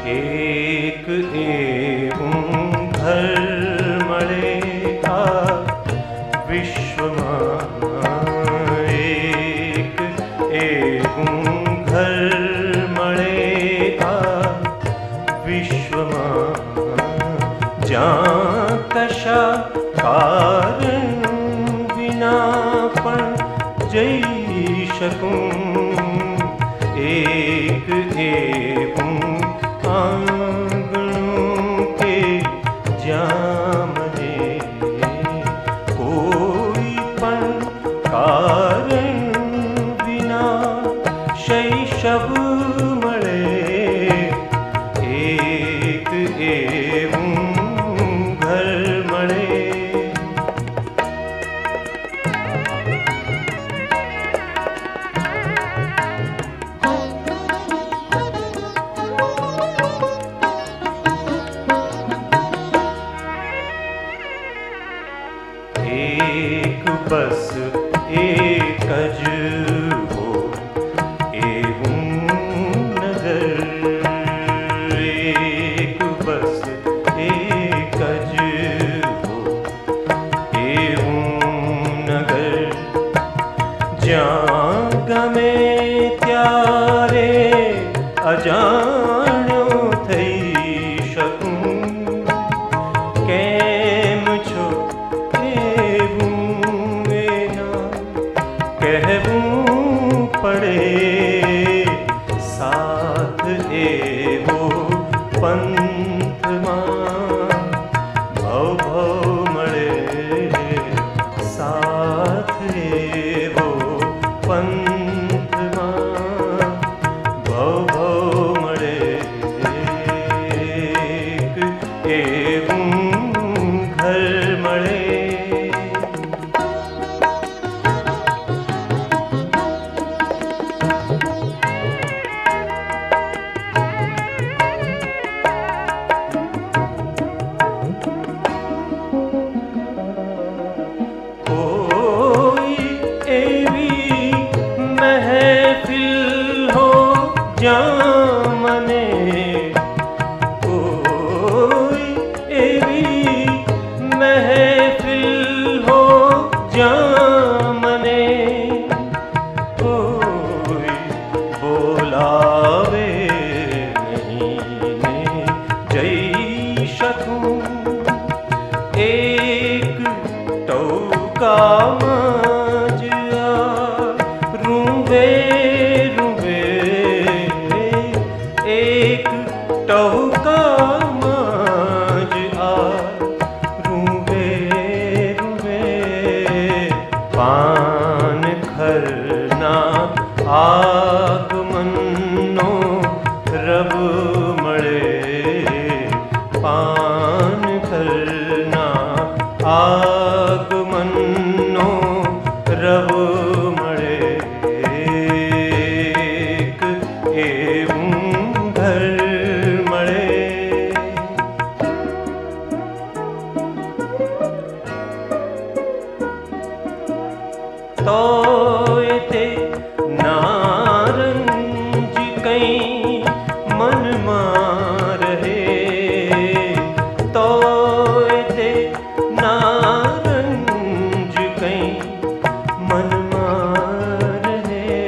एक एवं घर मळेगा विश्वमा, एक एवं घर मळेगा विश्वमा, ज्यां कशा कारण विना पण जई शकूं, एक एवं आंगणों के ज्यां मने कोई पण कारण विना शैशव मळे, एक एवं घर मळे। एक बस एकज हो एवं नगर, एक बस एकज हो एवं नगर, ज्यां गमे त्यारे अजाण्यो थई शकूं, केम छो कहवूं पड़े साथ एवो पंथ मां, भव भव मळे साथ एवो पंथ मां, भव भव मळे एवं घर मळे। ज्यां मने कोई एवी महफिल हो, ज्यां मने कोई बोलावे नहीं ने जई शकूं, एक टौका मांज रूंबे एक टहुका मांज रूबे रूबे, पान खरना आगमनो रब मळे, पान खरना आगमनो रब मळे, एक एवं तोय ते नारंज कई मन मां रहे, तोय ते नारंज कई मन मां रहे,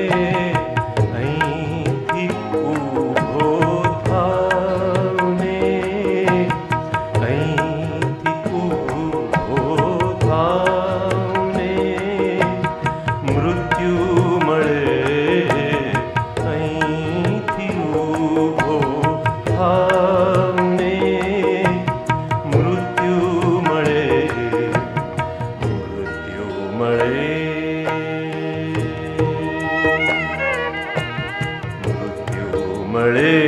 अहीं थी ऊभो थाउने, अहीं थी ऊभो थाउने, मृत्यु मळे अहींथी ऊभो थाउने, मृत्यु मळे, मृत्यु मळे, मृत्यु मळे।